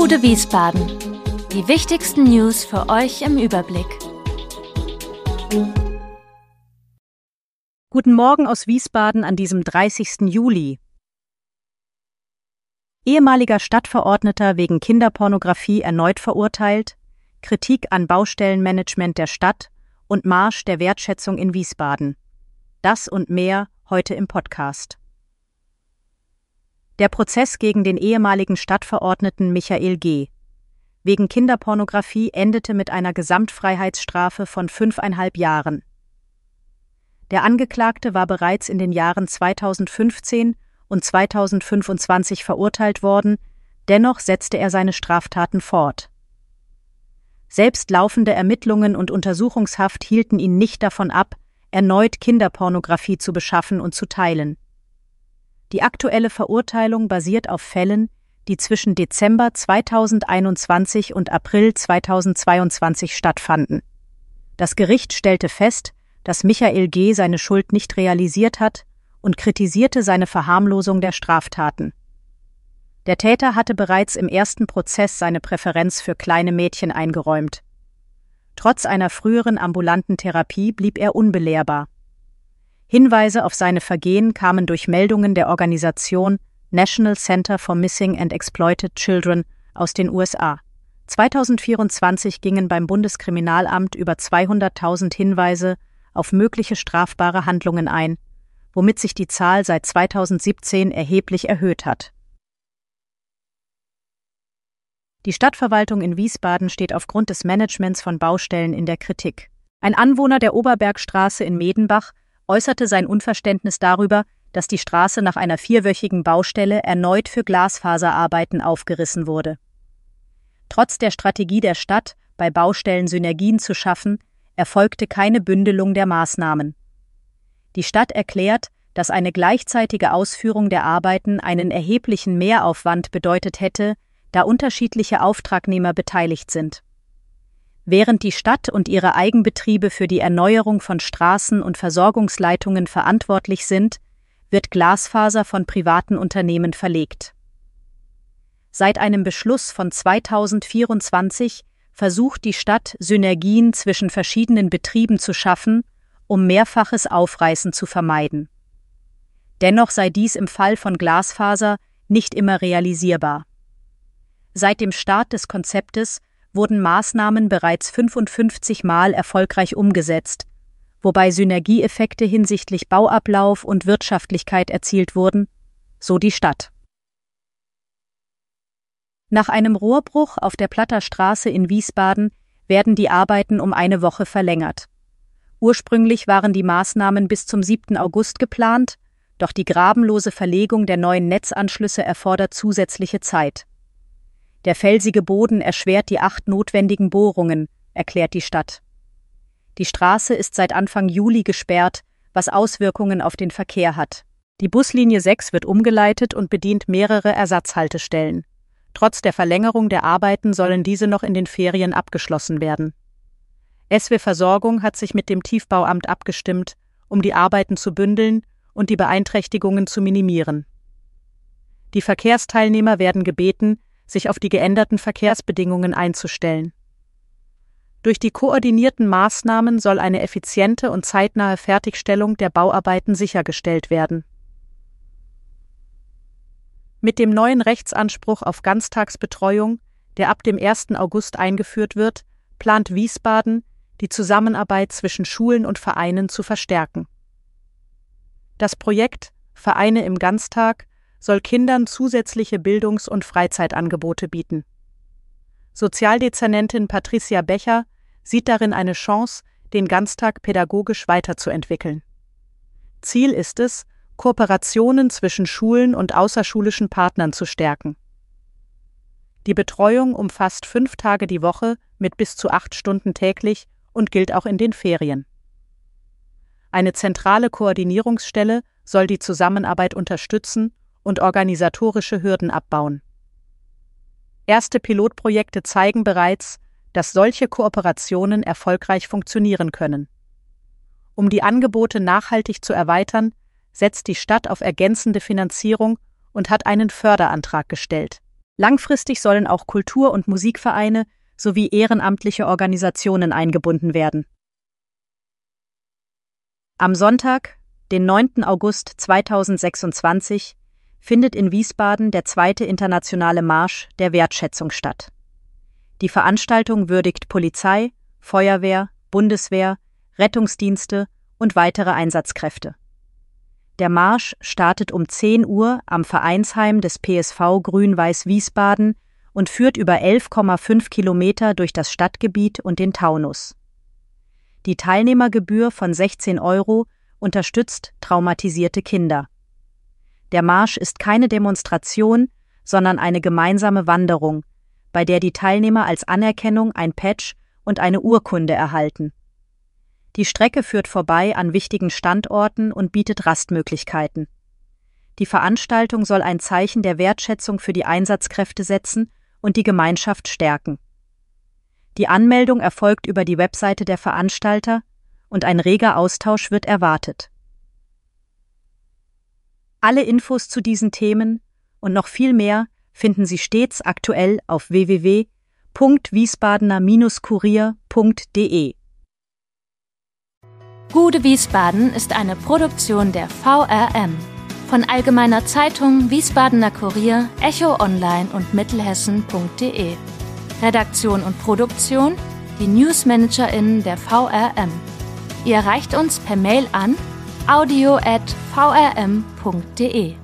Bude Wiesbaden. Die wichtigsten News für euch im Überblick. Guten Morgen aus Wiesbaden an diesem 30. Juli. Ehemaliger Stadtverordneter wegen Kinderpornografie erneut verurteilt, Kritik an Baustellenmanagement der Stadt und Marsch der Wertschätzung in Wiesbaden. Das und mehr heute im Podcast. Der Prozess gegen den ehemaligen Stadtverordneten Michael G. wegen Kinderpornografie endete mit einer Gesamtfreiheitsstrafe von 5,5 Jahren. Der Angeklagte war bereits in den Jahren 2015 und 2025 verurteilt worden, dennoch setzte er seine Straftaten fort. Selbst laufende Ermittlungen und Untersuchungshaft hielten ihn nicht davon ab, erneut Kinderpornografie zu beschaffen und zu teilen. Die aktuelle Verurteilung basiert auf Fällen, die zwischen Dezember 2021 und April 2022 stattfanden. Das Gericht stellte fest, dass Michael G. seine Schuld nicht realisiert hat und kritisierte seine Verharmlosung der Straftaten. Der Täter hatte bereits im ersten Prozess seine Präferenz für kleine Mädchen eingeräumt. Trotz einer früheren ambulanten Therapie blieb er unbelehrbar. Hinweise auf seine Vergehen kamen durch Meldungen der Organisation National Center for Missing and Exploited Children aus den USA. 2024 gingen beim Bundeskriminalamt über 200.000 Hinweise auf mögliche strafbare Handlungen ein, womit sich die Zahl seit 2017 erheblich erhöht hat. Die Stadtverwaltung in Wiesbaden steht aufgrund des Managements von Baustellen in der Kritik. Ein Anwohner der Oberbergstraße in Medenbach äußerte sein Unverständnis darüber, dass die Straße nach einer 4-wöchigen Baustelle erneut für Glasfaserarbeiten aufgerissen wurde. Trotz der Strategie der Stadt, bei Baustellen Synergien zu schaffen, erfolgte keine Bündelung der Maßnahmen. Die Stadt erklärt, dass eine gleichzeitige Ausführung der Arbeiten einen erheblichen Mehraufwand bedeutet hätte, da unterschiedliche Auftragnehmer beteiligt sind. Während die Stadt und ihre Eigenbetriebe für die Erneuerung von Straßen und Versorgungsleitungen verantwortlich sind, wird Glasfaser von privaten Unternehmen verlegt. Seit einem Beschluss von 2024 versucht die Stadt, Synergien zwischen verschiedenen Betrieben zu schaffen, um mehrfaches Aufreißen zu vermeiden. Dennoch sei dies im Fall von Glasfaser nicht immer realisierbar. Seit dem Start des Konzeptes wurden Maßnahmen bereits 55 Mal erfolgreich umgesetzt, wobei Synergieeffekte hinsichtlich Bauablauf und Wirtschaftlichkeit erzielt wurden, so die Stadt. Nach einem Rohrbruch auf der Platter Straße in Wiesbaden werden die Arbeiten um eine Woche verlängert. Ursprünglich waren die Maßnahmen bis zum 7. August geplant, doch die grabenlose Verlegung der neuen Netzanschlüsse erfordert zusätzliche Zeit. Der felsige Boden erschwert die 8 notwendigen Bohrungen, erklärt die Stadt. Die Straße ist seit Anfang Juli gesperrt, was Auswirkungen auf den Verkehr hat. Die Buslinie 6 wird umgeleitet und bedient mehrere Ersatzhaltestellen. Trotz der Verlängerung der Arbeiten sollen diese noch in den Ferien abgeschlossen werden. SW Versorgung hat sich mit dem Tiefbauamt abgestimmt, um die Arbeiten zu bündeln und die Beeinträchtigungen zu minimieren. Die Verkehrsteilnehmer werden gebeten, sich auf die geänderten Verkehrsbedingungen einzustellen. Durch die koordinierten Maßnahmen soll eine effiziente und zeitnahe Fertigstellung der Bauarbeiten sichergestellt werden. Mit dem neuen Rechtsanspruch auf Ganztagsbetreuung, der ab dem 1. August eingeführt wird, plant Wiesbaden, die Zusammenarbeit zwischen Schulen und Vereinen zu verstärken. Das Projekt Vereine im Ganztag soll Kindern zusätzliche Bildungs- und Freizeitangebote bieten. Sozialdezernentin Patricia Becher sieht darin eine Chance, den Ganztag pädagogisch weiterzuentwickeln. Ziel ist es, Kooperationen zwischen Schulen und außerschulischen Partnern zu stärken. Die Betreuung umfasst 5 Tage die Woche mit bis zu 8 Stunden täglich und gilt auch in den Ferien. Eine zentrale Koordinierungsstelle soll die Zusammenarbeit unterstützen und organisatorische Hürden abbauen. Erste Pilotprojekte zeigen bereits, dass solche Kooperationen erfolgreich funktionieren können. Um die Angebote nachhaltig zu erweitern, setzt die Stadt auf ergänzende Finanzierung und hat einen Förderantrag gestellt. Langfristig sollen auch Kultur- und Musikvereine sowie ehrenamtliche Organisationen eingebunden werden. Am Sonntag, den 9. August 2026, findet in Wiesbaden der 2. internationale Marsch der Wertschätzung statt. Die Veranstaltung würdigt Polizei, Feuerwehr, Bundeswehr, Rettungsdienste und weitere Einsatzkräfte. Der Marsch startet um 10 Uhr am Vereinsheim des PSV Grün-Weiß Wiesbaden und führt über 11,5 Kilometer durch das Stadtgebiet und den Taunus. Die Teilnehmergebühr von 16 € unterstützt traumatisierte Kinder. Der Marsch ist keine Demonstration, sondern eine gemeinsame Wanderung, bei der die Teilnehmer als Anerkennung ein Badge und eine Urkunde erhalten. Die Strecke führt vorbei an wichtigen Standorten und bietet Rastmöglichkeiten. Die Veranstaltung soll ein Zeichen der Wertschätzung für die Einsatzkräfte setzen und die Gemeinschaft stärken. Die Anmeldung erfolgt über die Webseite der Veranstalter und ein reger Austausch wird erwartet. Alle Infos zu diesen Themen und noch viel mehr finden Sie stets aktuell auf www.wiesbadener-kurier.de. Gude Wiesbaden ist eine Produktion der VRM von Allgemeiner Zeitung, Wiesbadener Kurier, Echo Online und Mittelhessen.de. Redaktion und Produktion, die NewsmanagerInnen der VRM. Ihr erreicht uns per Mail an audio@vrm.de.